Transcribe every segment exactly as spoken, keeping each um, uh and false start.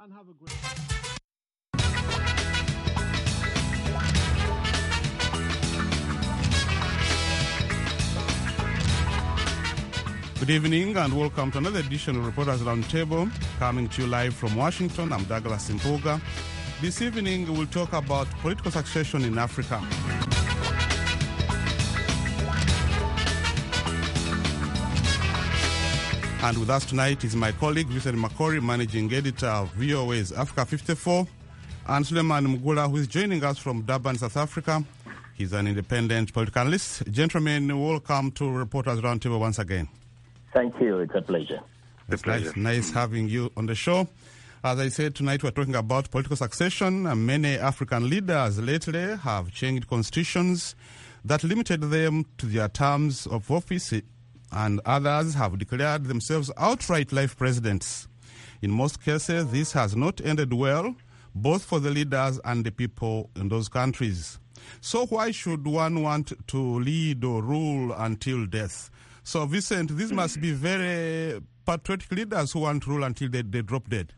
and have a great Good evening and welcome to another edition of Reporters Roundtable, coming to you live from Washington. I'm Douglas Impuga. This evening we'll talk about political succession in Africa. And with us tonight is my colleague, Vincent Makori, managing editor of V O A's Africa fifty-four, and Suleiman Mugula, who is joining us from Durban, South Africa. He's an independent political analyst. Gentlemen, welcome to Reporters Roundtable once again. Thank you. It's a pleasure. It's nice, nice having you on the show. As I said, tonight we're talking about political succession. Many African leaders lately have changed constitutions that limited them to their terms of office, and others have declared themselves outright life presidents. In most cases, this has not ended well, both for the leaders and the people in those countries. So why should one want to lead or rule until death? So, Vincent, this must be very patriotic leaders who want to rule until they, they drop dead.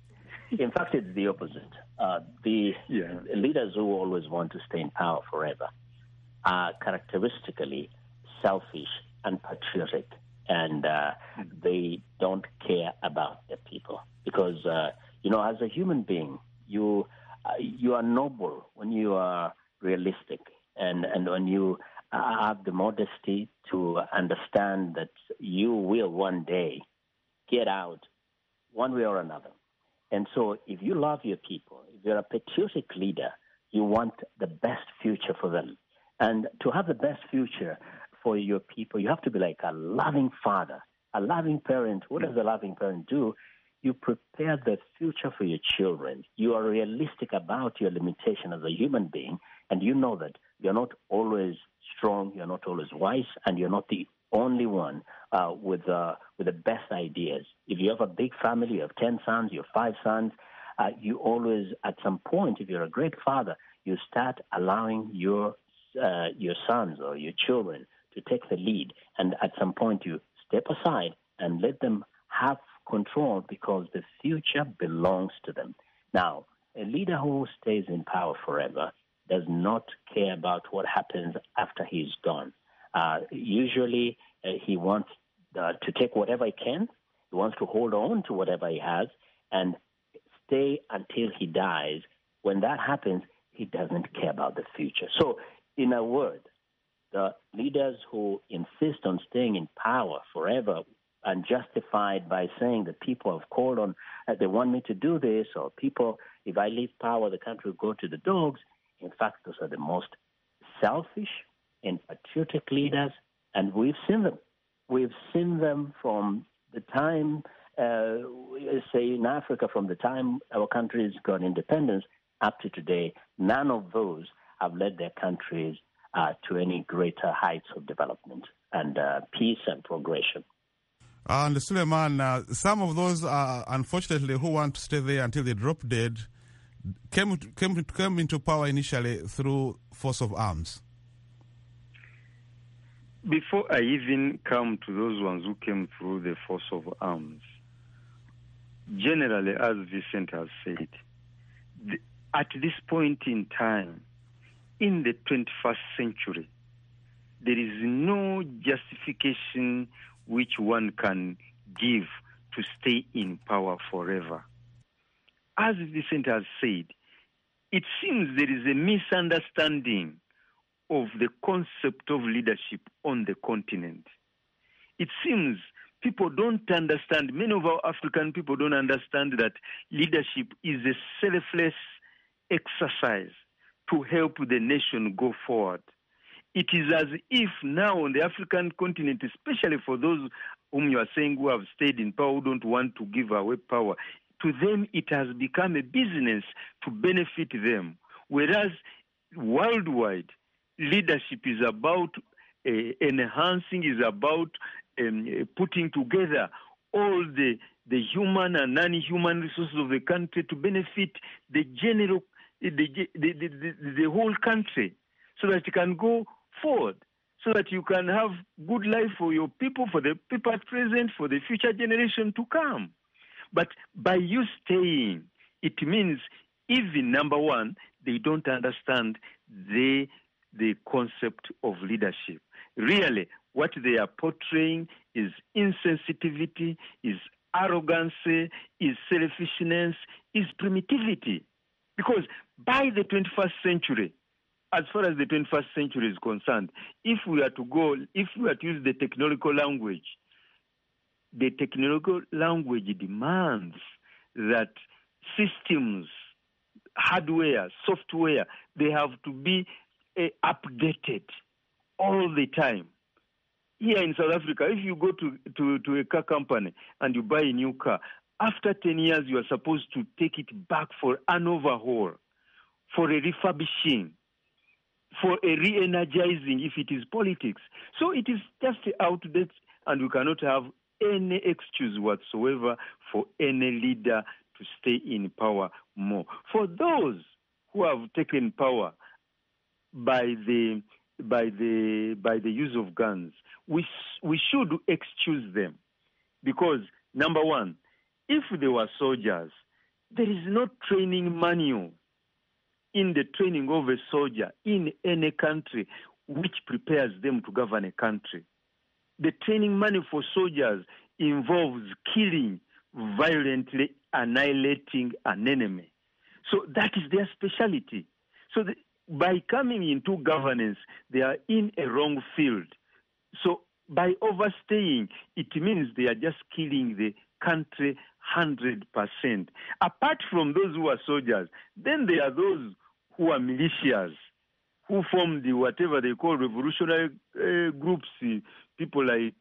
In fact, it's the opposite. Uh, the yeah. leaders who always want to stay in power forever are characteristically selfish and patriotic, and uh, they don't care about their people. Because, uh, you know, as a human being, you uh, you are noble when you are realistic, and, and when you have the modesty to understand that you will one day get out one way or another. And so if you love your people, if you're a patriotic leader, you want the best future for them. And to have the best future for your people, you have to be like a loving father, a loving parent. What does a loving parent do? You prepare the future for your children. You are realistic about your limitation as a human being, and you know that you're not always strong, you're not always wise, and you're not the only one uh, with uh, with the best ideas. If you have a big family, you have ten sons, you have five sons, uh, you always, at some point, if you're a great father, you start allowing your uh, your sons or your children to take the lead, and at some point you step aside and let them have control because the future belongs to them. Now, a leader who stays in power forever does not care about what happens after he's gone. Uh, usually, uh, he wants uh, to take whatever he can. He wants to hold on to whatever he has and stay until he dies. When that happens, he doesn't care about the future. So, in a word, the leaders who insist on staying in power forever and justified by saying that people have called on, uh, they want me to do this, or people, if I leave power, the country will go to the dogs. In fact, those are the most selfish and patriotic leaders, and we've seen them. We've seen them from the time, uh, say in Africa, from the time our countries got independence up to today. None of those have led their countries uh, to any greater heights of development and uh, peace and progression. And Suleiman, uh, some of those, uh, unfortunately, who want to stay there until they drop dead, Came, came came into power initially through force of arms. Before I even come to those ones who came through the force of arms, generally, as Vincent has said, the, at this point in time, in the twenty-first century, there is no justification which one can give to stay in power forever. As Vincent has said, it seems there is a misunderstanding of the concept of leadership on the continent. It seems people don't understand, many of our African people don't understand that leadership is a selfless exercise to help the nation go forward. It is as if now on the African continent, especially for those whom you are saying who have stayed in power, who don't want to give away power, to them, it has become a business to benefit them. Whereas worldwide, leadership is about uh, enhancing, is about um, putting together all the, the human and non-human resources of the country to benefit the general, the, the, the, the, the whole country, so that it can go forward, so that you can have good life for your people, for the people at present, for the future generation to come. But by you staying, it means even, number one, they don't understand the, the concept of leadership. Really, what they are portraying is insensitivity, is arrogancy, is selfishness, is primitivity. Because by the twenty-first century, as far as the twenty-first century is concerned, if we are to go, if we are to use the technological language, the technological language demands that systems, hardware, software, they have to be uh, updated all the time. Here in South Africa, if you go to, to, to a car company and you buy a new car, after ten years, you are supposed to take it back for an overhaul, for a refurbishing, for a re-energizing if it is politics. So it is just outdated, and we cannot have any excuse whatsoever for any leader to stay in power more. For those who have taken power by the by the by the use of guns, we we should excuse them, because number one, if they were soldiers, there is no training manual in the training of a soldier in any country which prepares them to govern a country. The training manual for soldiers involves killing, violently annihilating an enemy. So that is their specialty. So the, by coming into governance, they are in a wrong field. So by overstaying, it means they are just killing the country one hundred percent. Apart from those who are soldiers, then there are those who are militias, who form the whatever they call revolutionary uh, groups, uh, people like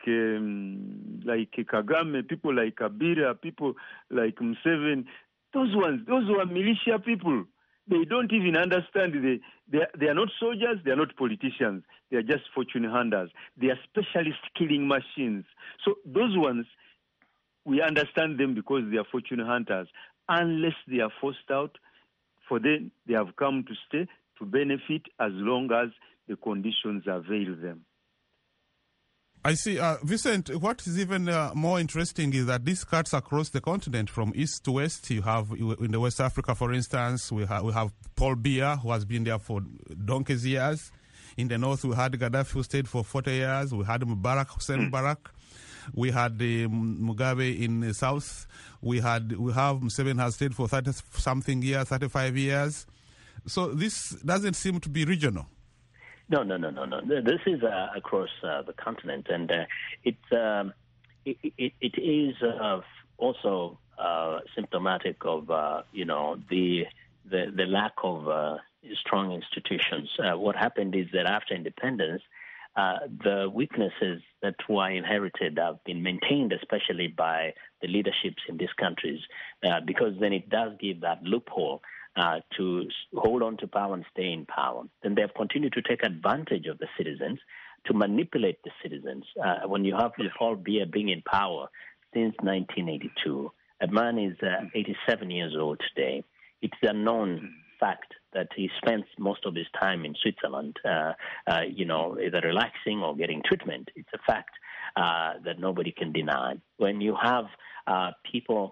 um, like Kagame, people like Kabila, people like Museveni. Those ones, those who are militia people, they don't even understand. The, they, they are not soldiers, they are not politicians. They are just fortune hunters. They are specialist killing machines. So those ones, we understand them because they are fortune hunters. Unless they are forced out, for them, they have come to stay, to benefit as long as the conditions avail them. I see. Uh, Vincent, what is even uh, more interesting is that this cuts across the continent from east to west. You have, in the West Africa, for instance, we, ha- we have Paul Biya, who has been there for donkey's years. In the north, we had Gaddafi, who stayed for forty years. We had Mubarak, Hussein Mubarak. We had uh, Mugabe in the south. We had we have Museveni has stayed for thirty something years, thirty-five years. So this doesn't seem to be regional. No, no, no, no, no. This is uh, across uh, the continent, and uh, it, um, it it it is uh, also uh, symptomatic of uh, you know the the the lack of uh, strong institutions. Uh, what happened is that after independence, Uh, the weaknesses that were inherited have been maintained, especially by the leaderships in these countries, uh, because then it does give that loophole uh, to hold on to power and stay in power. Then they have continued to take advantage of the citizens, to manipulate the citizens. Uh, when you have yes. Paul Biya being in power since nineteen eighty-two, a man is uh, eighty-seven years old today. It's a known fact that he spends most of his time in Switzerland, uh, uh, you know, either relaxing or getting treatment. It's a fact uh, that nobody can deny. When you have uh, people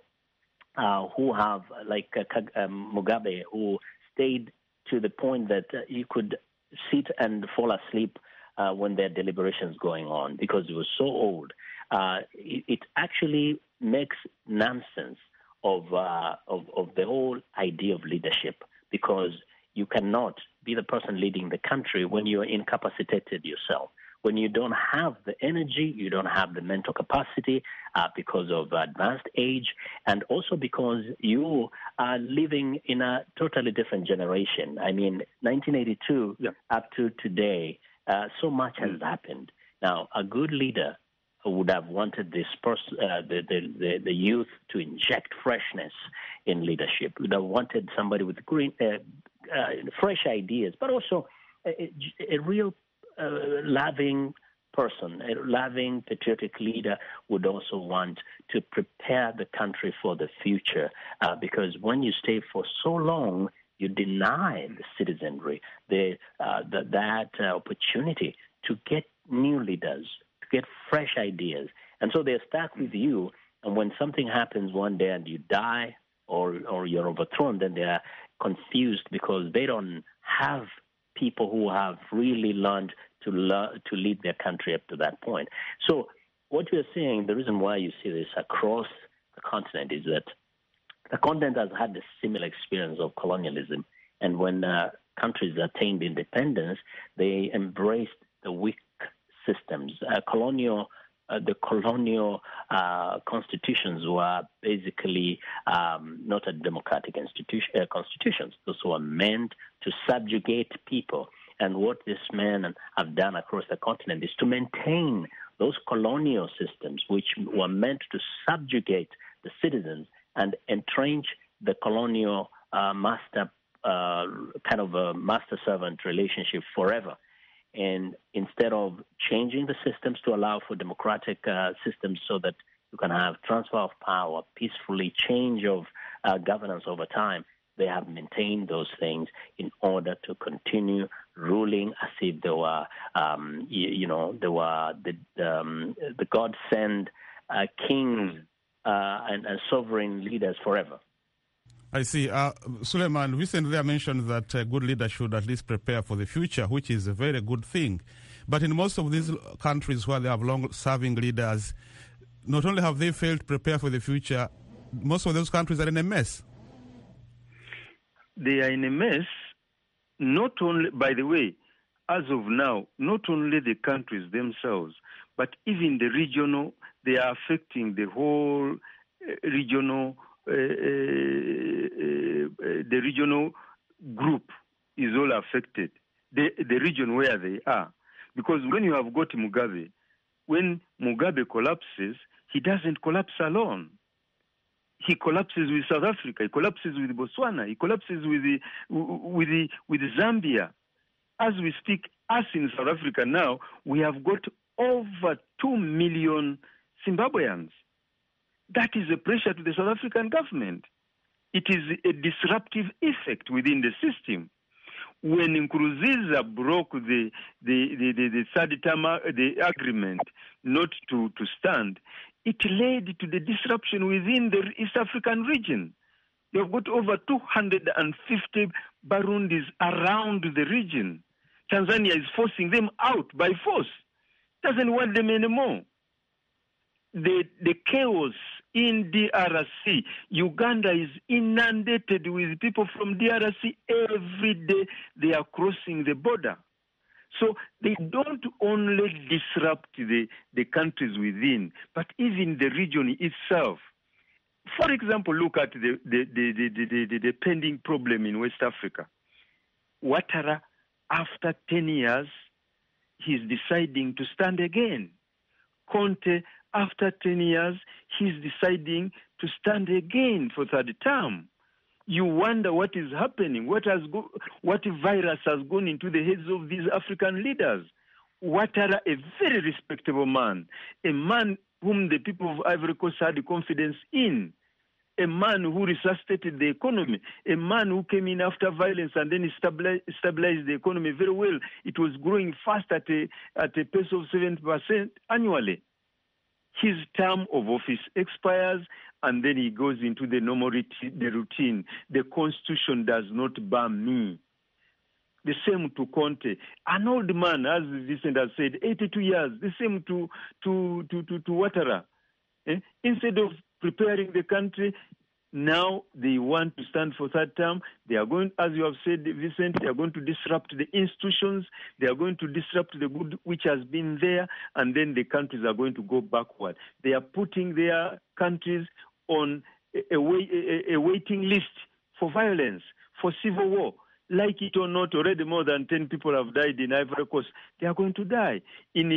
uh, who have, like uh, um, Mugabe, who stayed to the point that uh, you could sit and fall asleep uh, when there are deliberations going on because he was so old, uh, it, it actually makes nonsense of, uh, of of the whole idea of leadership, because you cannot be the person leading the country when you're incapacitated yourself, when you don't have the energy, you don't have the mental capacity uh, because of advanced age, and also because you are living in a totally different generation. I mean, nineteen eighty-two yeah. up to today, uh, so much has happened. Now, a good leader would have wanted this pers- uh, the, the, the, the youth to inject freshness in leadership. Would have wanted somebody with green, uh, uh, fresh ideas, but also a, a real uh, loving person, a loving, patriotic leader would also want to prepare the country for the future. Uh, because when you stay for so long, you deny the citizenry the, uh, the that uh, opportunity to get new leaders, get fresh ideas. And so they're stuck with you. And when something happens one day and you die, or, or you're overthrown, then they are confused because they don't have people who have really learned to learn, to lead their country up to that point. So what you're saying, the reason why you see this across the continent is that the continent has had a similar experience of colonialism. And when uh, countries attained independence, they embraced the weak systems. Uh, colonial, uh, the colonial uh, constitutions were basically um, not a democratic institution, uh, constitutions. Those were meant to subjugate people. And what these men have done across the continent is to maintain those colonial systems, which were meant to subjugate the citizens and entrench the colonial uh, master, uh, kind of a master-servant relationship forever. And instead of changing the systems to allow for democratic uh, systems so that you can have transfer of power, peacefully change of uh, governance over time, they have maintained those things in order to continue ruling as if they were, um, you, you know, they were the, um, the God-sent uh, kings uh, and, and sovereign leaders forever. I see. Uh, Suleiman, recently I mentioned that uh, good leaders should at least prepare for the future, which is a very good thing. But in most of these countries where they have long-serving leaders, not only have they failed to prepare for the future, most of those countries are in a mess. They are in a mess, not only, by the way, as of now, not only the countries themselves, but even the regional, they are affecting the whole uh, regional, uh, uh, uh, the regional group is all affected, the, the region where they are. Because when you have got Mugabe, when Mugabe collapses, he doesn't collapse alone. He collapses with South Africa. He collapses with Botswana. He collapses with the, with the, with Zambia. As we speak, us in South Africa now, we have got over two million Zimbabweans. That is a pressure to the South African government. It is a disruptive effect within the system. When Nkurunziza broke the the, the, the, the third term the agreement not to, to stand, it led to the disruption within the East African region. You have got over two hundred fifty Burundis around the region. Tanzania is forcing them out by force. Doesn't want them anymore. The, the chaos in D R C, Uganda is inundated with people from D R C every day. They are crossing the border. So they don't only disrupt the, the countries within, but even the region itself. For example, look at the, the, the, the, the, the, the pending problem in West Africa. Ouattara, after ten years, he's deciding to stand again. Conte, after ten years, he's deciding to stand again for third term. You wonder what is happening, what has go, what virus has gone into the heads of these African leaders. Ouattara, a very respectable man, a man whom the people of Ivory Coast had confidence in, a man who resuscitated the economy, a man who came in after violence and then stabilized, stabilized the economy very well. It was growing fast at a, at a pace of seven percent annually. His term of office expires, and then he goes into the normal routine, the routine. The constitution does not ban me. The same to Conte, an old man, as Vincent has said, eighty-two years. The same to to to to, to Ouattara. Eh? Instead of preparing the country, now they want to stand for third term. They are going, as you have said, Vincent, they are going to disrupt the institutions. They are going to disrupt the good which has been there, and then the countries are going to go backward. They are putting their countries on a, a, a, a waiting list for violence, for civil war. Like it or not, already more than ten people have died in Ivory Coast. They are going to die. In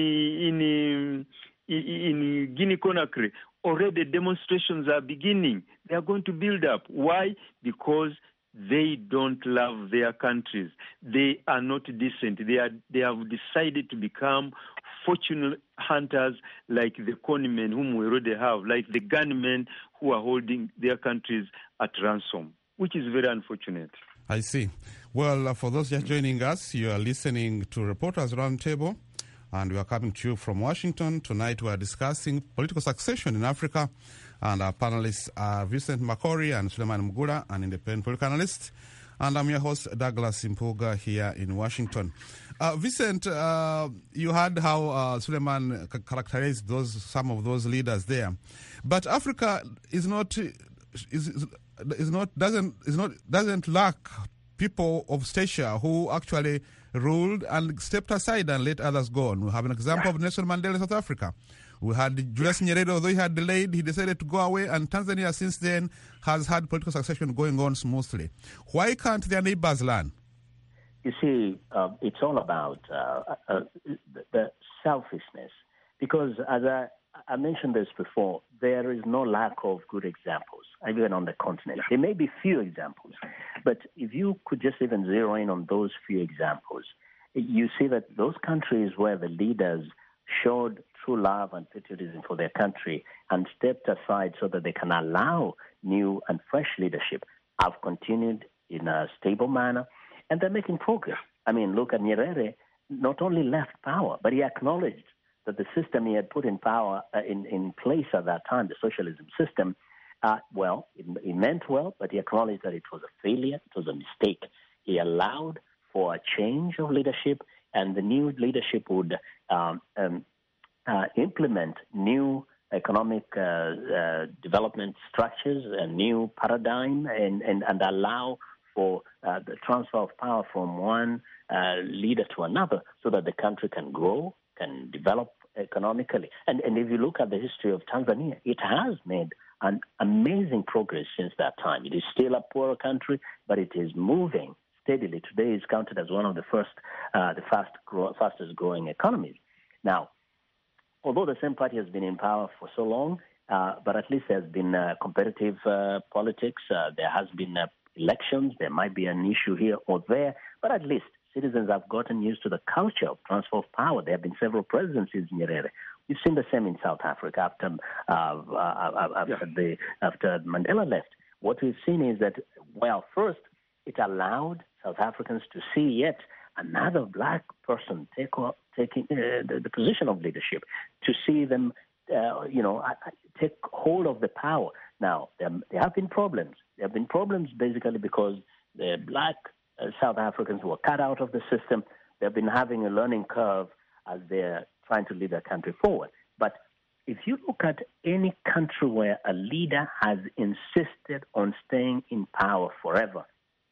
in in, in Guinea-Conakry, already demonstrations are beginning. They are going to build up. Why? Because they don't love their countries. They are not decent. They are. They have decided to become fortune hunters like the conmen whom we already have, like the gunmen who are holding their countries at ransom, which is very unfortunate. I see. Well, uh, for those just joining us, you are listening to Reporters Roundtable And we are coming to you from Washington. Tonight we are discussing political succession in Africa. And our panelists are Vincent Makori and Suleiman Mugula, an independent political analyst. And I'm your host, Douglas Impuga, here in Washington. Uh, Vincent, uh, you heard how uh, Suleiman c- characterized those some of those leaders there, but Africa is not is, is not doesn't is not doesn't lack people of stature who actually ruled and stepped aside and let others go on. We have an example of Nelson Mandela in South Africa. We had Julius Nyerere, although he had delayed, he decided to go away, and Tanzania since then has had political succession going on smoothly. Why can't their neighbors learn? You see, uh, it's all about uh, uh, the selfishness. Because as I, I mentioned this before, there is no lack of good examples, even on the continent. There may be few examples, but if you could just even zero in on those few examples, you see that those countries where the leaders showed true love and patriotism for their country and stepped aside so that they can allow new and fresh leadership have continued in a stable manner, and they're making progress. I mean, look at Nyerere, not only left power, but he acknowledged that the system he had put in power uh, in, in place at that time, the socialism system, uh, well, it, it meant well, but he acknowledged that it was a failure, it was a mistake. He allowed for a change of leadership, and the new leadership would um, um, uh, implement new economic uh, uh, development structures, a new paradigm, and, and, and allow for uh, the transfer of power from one uh, leader to another so that the country can grow, can develop economically. And, and if you look at the history of Tanzania, it has made an amazing progress since that time. It is still a poorer country, but it is moving steadily. Today is counted as one of the first, uh, the fast grow, fastest growing economies. Now, although the same party has been in power for so long, uh, but at least there's been uh, competitive uh, politics. Uh, there has been uh, elections. There might be an issue here or there, but at least citizens have gotten used to the culture of transfer of power. There have been several presidencies in Nyerere. We've seen the same in South Africa after uh, uh, after, yeah. the, after Mandela left. What we've seen is that, well, first, it allowed South Africans to see yet another black person take taking uh, the, the position of leadership, to see them, uh, you know, take hold of the power. Now, there, there have been problems. There have been problems basically because the black uh, South Africans who were cut out of the system, they've been having a learning curve as they're trying to lead their country forward. But if you look at any country where a leader has insisted on staying in power forever,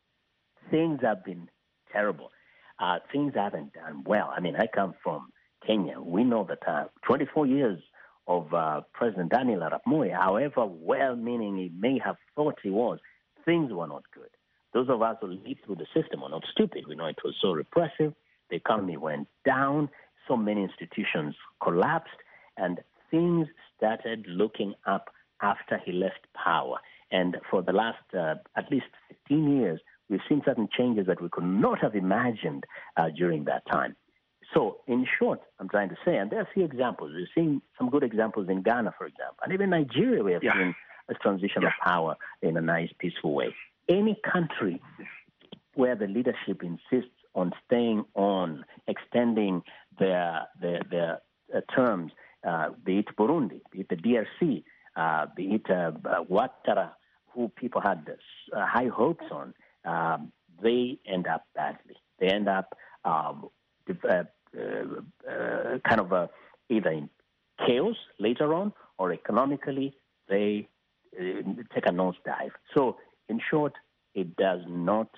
things have been terrible. Uh, things haven't done well. I mean, I come from Kenya. We know that uh, twenty-four years of uh, President Daniel Arap Moi, however well-meaning he may have thought he was, things were not good. Those of us who lived through the system were not stupid. We know it was so repressive. The economy went down. So many institutions collapsed. And things started looking up after he left power. And for the last uh, at least fifteen years, we've seen certain changes that we could not have imagined uh, during that time. So, in short, I'm trying to say, and there are a few examples. We've seen some good examples in Ghana, for example. And even Nigeria, we have yeah. seen a transition yeah. of power in a nice, peaceful way. Any country where the leadership insists on staying on, extending their, their, their uh, terms, uh, be it Burundi, be it the D R C, uh, be it uh, uh, Ouattara, who people had uh, high hopes on, um, they end up badly. They end up um, uh, uh, uh, kind of uh, either in chaos later on, or economically they uh, take a nosedive. So, in short, it does not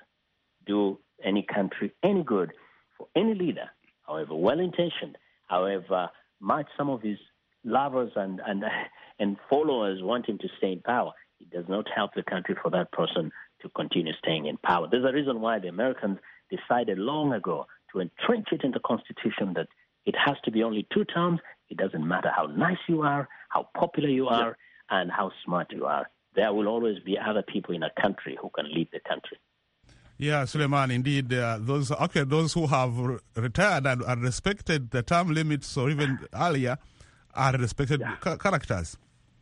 do any country any good for any leader, however well-intentioned, however much some of his lovers and, and, and followers want him to stay in power. It does not help the country for that person to continue staying in power. There's a reason why the Americans decided long ago to entrench it in the Constitution that it has to be only two terms. It doesn't matter how nice you are, how popular you are, yeah. and how smart you are. There will always be other people in a country who can lead the country. Yeah, Suleiman, indeed, uh, those okay, those who have re- retired and, and respected the term limits or even earlier are respected yeah. ca- characters.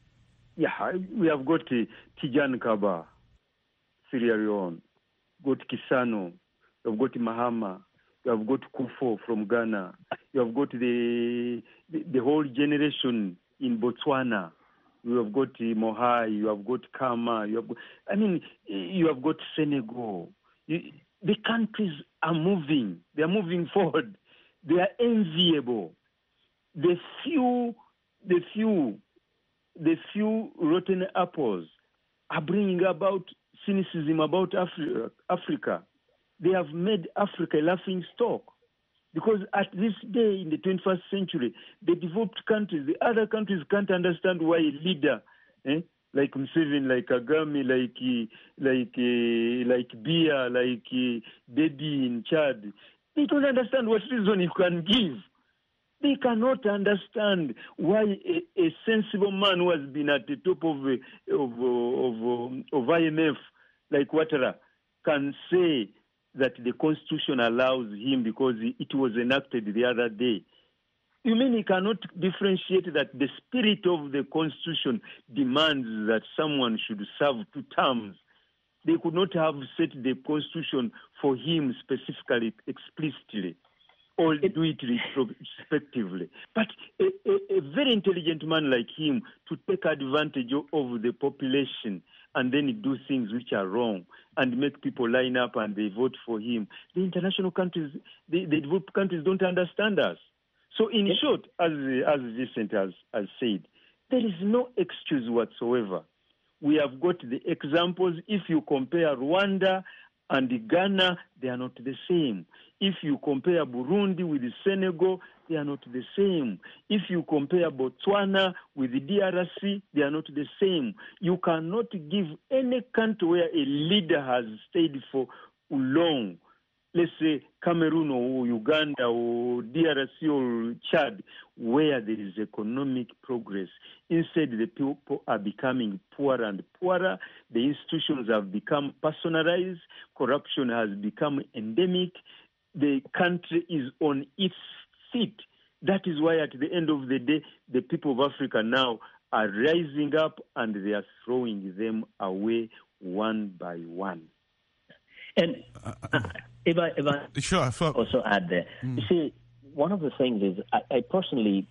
Yeah, we have got uh, Tijani Kaba, Sierra Leone, got Kisano, we've got Mahama, You have got Kufo from Ghana. You have got the the, the whole generation in Botswana. You have got uh, Mohai. You have got Kama. You have got, I mean, you have got Senegal. You, the countries are moving. They are moving forward. They are enviable. The few, the few, the few rotten apples are bringing about cynicism about Afri- Africa. They have made Africa a laughing stock. Because at this day, in the twenty-first century, the developed countries, the other countries can't understand why a leader, eh, like Museveni, like Kagame, like uh, like uh, like Biya, like uh, Dedi in Chad, they don't understand what reason you can give. They cannot understand why a, a sensible man who has been at the top of uh, of of, of I M F, like Ouattara, can say that the Constitution allows him because it was enacted the other day. You mean he cannot differentiate that the spirit of the Constitution demands that someone should serve two terms? They could not have set the Constitution for him specifically, explicitly, or do it respectively. But a, a, a very intelligent man like him to take advantage of, of the population and then do things which are wrong and make people line up and they vote for him. The international countries, the, the developed countries don't understand us. So in yes. short, as as Vincent has, has said, there is no excuse whatsoever. We have got the examples. If you compare Rwanda and Ghana, they are not the same. If you compare Burundi with Senegal, they are not the same. If you compare Botswana with the D R C, they are not the same. You cannot give any country where a leader has stayed for long, let's say Cameroon or Uganda or D R C or Chad, where there is economic progress. Instead, the people are becoming poorer and poorer. The institutions have become personalized. Corruption has become endemic. The country is on its feet. That is why at the end of the day, the people of Africa now are rising up and they are throwing them away one by one. And uh, if I, if I sure, sure. also add there, mm. you see, one of the things is I, I personally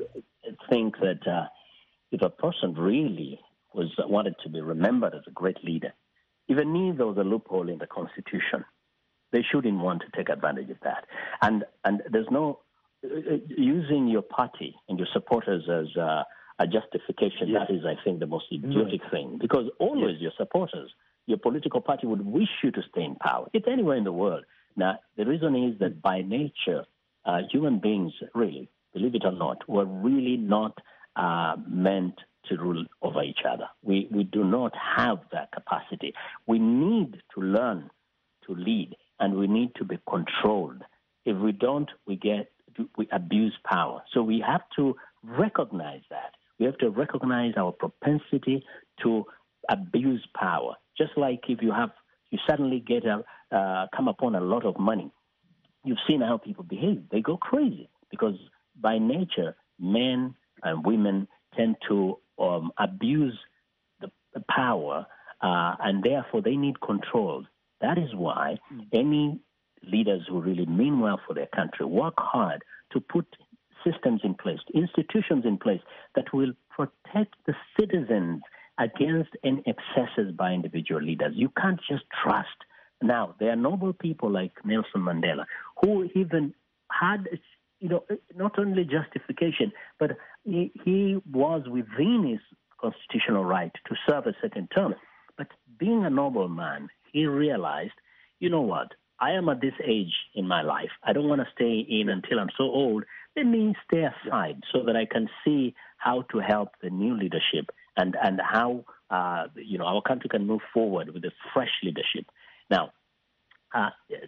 think that uh, if a person really was wanted to be remembered as a great leader, even if there was a loophole in the Constitution, they shouldn't want to take advantage of that. And and there's no uh, using your party and your supporters as uh, a justification. Yes. That is, I think, the most idiotic mm. thing, because always yes. your supporters, your political party would wish you to stay in power. It's anywhere in the world. Now, the reason is that by nature, uh, human beings, really, believe it or not, were really not uh, meant to rule over each other. We we do not have that capacity. We need to learn to lead, and we need to be controlled. If we don't, we get we abuse power. So we have to recognize that. We have to recognize our propensity to abuse power. Just like if you have, you suddenly get a, uh, come upon a lot of money. You've seen how people behave. They go crazy because by nature, men and women tend to um, abuse the, the power, uh, and therefore they need control. That is why any leaders who really mean well for their country work hard to put systems in place, institutions in place that will protect the citizens against any excesses by individual leaders. You can't just trust. Now, there are noble people like Nelson Mandela who even had, you know, not only justification, but he, he was within his constitutional right to serve a certain term. But being a noble man, he realized, you know what, I am at this age in my life. I don't want to stay in until I'm so old. Let me stay aside so that I can see how to help the new leadership and, and how, uh, you know, our country can move forward with a fresh leadership. Now, uh,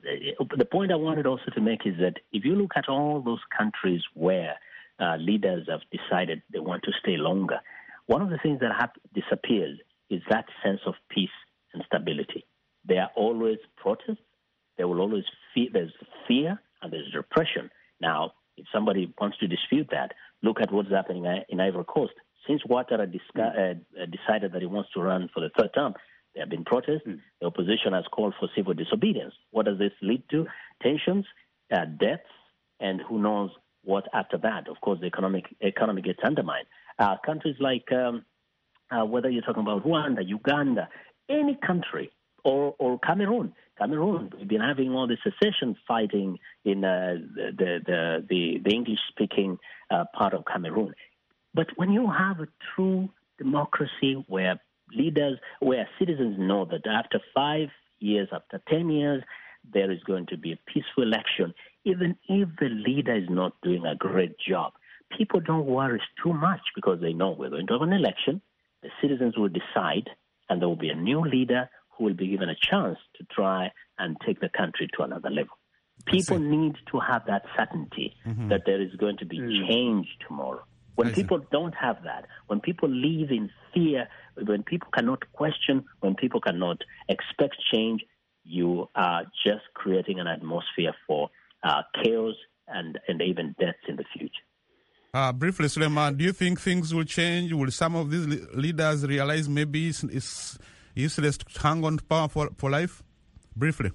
the point I wanted also to make is that if you look at all those countries where uh, leaders have decided they want to stay longer, one of the things that have disappeared is that sense of peace and stability. There are always protests. There will always fear, there's fear and there's repression. Now, if somebody wants to dispute that, look at what's happening in Ivory Coast. Since Ouattara disca- uh, decided that he wants to run for the third term, there have been protests. Mm. The opposition has called for civil disobedience. What does this lead to? Tensions. uh, deaths, and who knows what after that. Of course, the economic economy gets undermined. Uh, countries like, um, uh, whether you're talking about Rwanda, Uganda, any country, or, or Cameroon. Cameroon, we've been having all the secession fighting in uh, the, the, the, the English-speaking uh, part of Cameroon. But when you have a true democracy where leaders, where citizens know that after five years, after ten years, there is going to be a peaceful election, even if the leader is not doing a great job, people don't worry too much because they know we're going to have an election, the citizens will decide, and there will be a new leader who will be given a chance to try and take the country to another level. People need to have that certainty mm-hmm. that there is going to be mm. change tomorrow. When people don't have that, when people live in fear, when people cannot question, when people cannot expect change, you are just creating an atmosphere for uh, chaos and, and even deaths in the future. Uh, briefly, Suleiman, do you think things will change? Will some of these le- leaders realize maybe it's, it's useless to hang on to power for, for life? Briefly.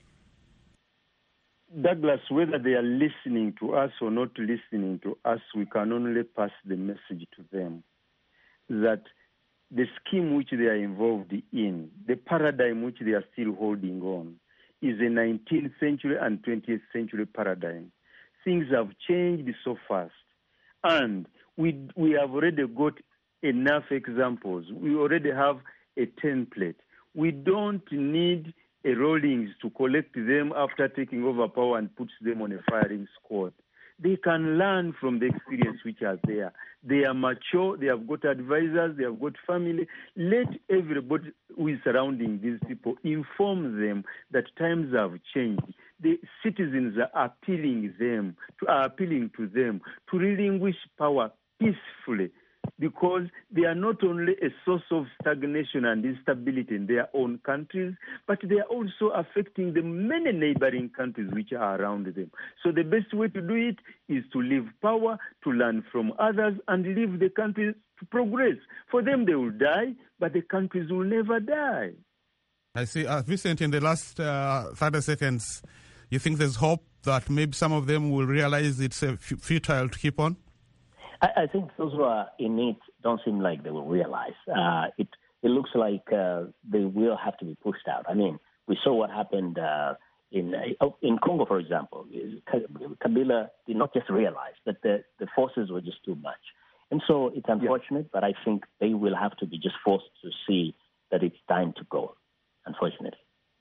Douglas, whether they are listening to us or not listening to us, we can only pass the message to them that the scheme which they are involved in, the paradigm which they are still holding on, is a nineteenth century and twentieth century paradigm. Things have changed so fast. And we we have already got enough examples. We already have a template. We don't need a Rawlings to collect them after taking over power and puts them on a firing squad. They can learn from the experience which are there. They are mature, they have got advisors, they have got family. Let everybody who is surrounding these people inform them that times have changed. The citizens are appealing them, to, are appealing to them to relinquish power peacefully, because they are not only a source of stagnation and instability in their own countries, but they are also affecting the many neighboring countries which are around them. So the best way to do it is to leave power, to learn from others, and leave the countries to progress. For them, they will die, but the countries will never die. I see. Uh, Vincent, in the last uh, thirty seconds, you think there's hope that maybe some of them will realize it's uh, futile to keep on? I think those who are in it don't seem like they will realize. Uh, it it looks like uh, they will have to be pushed out. I mean, we saw what happened uh, in uh, in Congo, for example. Kabila did not just realize that the, the forces were just too much. And so it's unfortunate, yeah. but I think they will have to be just forced to see that it's time to go, unfortunately.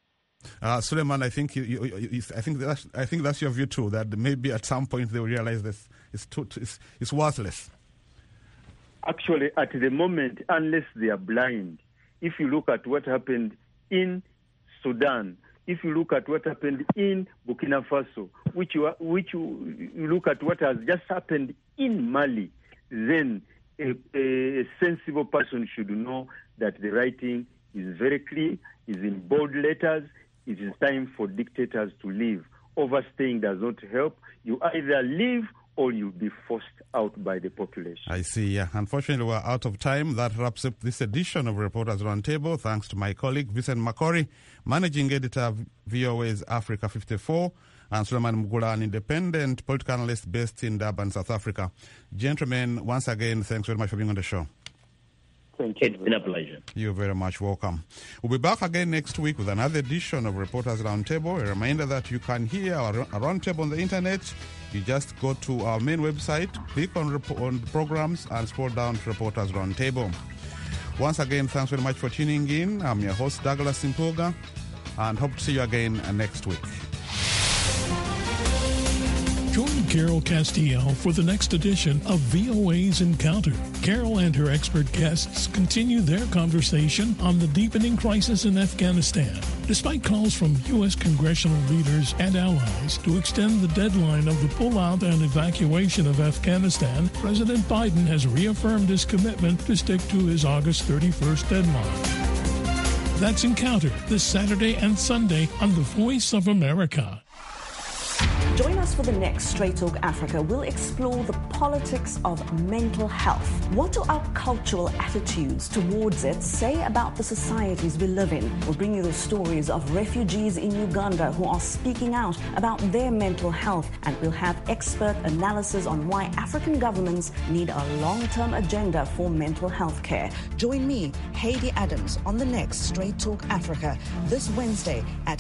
Uh, Suleiman, I think you, you, you, I think that's I think that's your view too. That maybe at some point they will realize this it's too, it's, it's worthless. Actually, at the moment, unless they are blind, if you look at what happened in Sudan, if you look at what happened in Burkina Faso, which you which you, you look at what has just happened in Mali, then a, a sensible person should know that the writing is very clear, is in bold letters. It is time for dictators to leave. Overstaying does not help. You either leave or you'll be forced out by the population. I see. Yeah. Unfortunately, we're out of time. That wraps up this edition of Reporters Roundtable. Thanks to my colleague, Vincent Makori, Managing Editor of V O A's Africa fifty-four, and Suleiman Mugula, an independent political analyst based in Durban, South Africa. Gentlemen, once again, thanks very much for being on the show. Thank you. It's been a pleasure. You're very much welcome. We'll be back again next week with another edition of Reporters Roundtable. A reminder that you can hear our roundtable on the internet. You just go to our main website, click on, rep- on programs, and scroll down to Reporters Roundtable. Once again, thanks very much for tuning in. I'm your host, Douglas Simpoga, and hope to see you again next week. Join Carol Castillo for the next edition of V O A's Encounter. Carol and her expert guests continue their conversation on the deepening crisis in Afghanistan. Despite calls from U S congressional leaders and allies to extend the deadline of the pullout and evacuation of Afghanistan, President Biden has reaffirmed his commitment to stick to his August thirty-first deadline. That's Encounter this Saturday and Sunday on the Voice of America. Join us for the next Straight Talk Africa. We'll explore the politics of mental health. What do our cultural attitudes towards it say about the societies we live in? We'll bring you the stories of refugees in Uganda who are speaking out about their mental health, and we'll have expert analysis on why African governments need a long-term agenda for mental health care. Join me, Hayley Adams, on the next Straight Talk Africa this Wednesday at